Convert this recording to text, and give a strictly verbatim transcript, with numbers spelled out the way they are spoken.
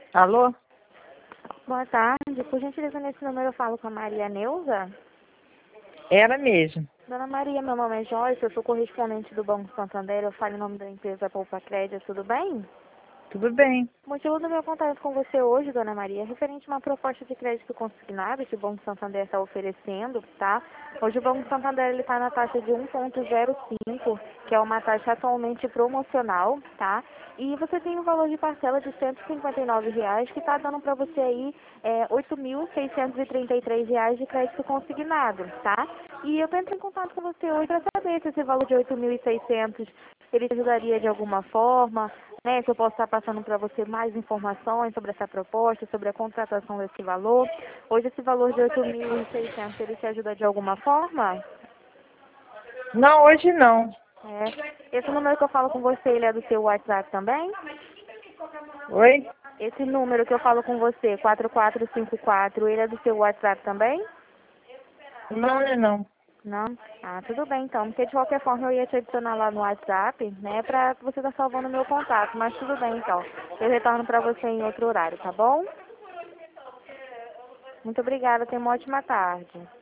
Alô? Boa tarde. Por gentileza, nesse número eu falo com a Maria Neuza. Ela mesmo. Dona Maria, meu nome é Joyce, eu sou correspondente do Banco Santander, eu falo em nome da empresa Poupa Crédito, tudo bem? Tudo bem. O motivo do meu contato com você hoje, Dona Maria, é referente a uma proposta de crédito consignado que o Banco Santander está oferecendo, tá? Hoje o Banco Santander está na taxa de um vírgula zero cinco, que é uma taxa atualmente promocional, tá? E você tem um valor de parcela de cento e cinquenta e nove reais, que está dando para você aí é, oito mil seiscentos e trinta e três reais de crédito consignado, tá? E eu estou entrando em contato com você hoje para saber se esse valor de oito mil e seiscentos ele te ajudaria de alguma forma, né? Se eu posso estar passando para você mais informações sobre essa proposta, sobre a contratação desse valor. Hoje esse valor de oito mil e seiscentos ele te ajuda de alguma forma? Não, hoje não. É. Esse número que eu falo com você, ele é do seu WhatsApp também? Oi? Esse número que eu falo com você, quatro quatro cinco quatro, ele é do seu WhatsApp também? Não, né, não. Não? Ah, tudo bem então, porque de qualquer forma eu ia te adicionar lá no WhatsApp, né, pra você estar salvando o meu contato, mas tudo bem então. Eu retorno pra você em outro horário, tá bom? Muito obrigada, tenha uma ótima tarde.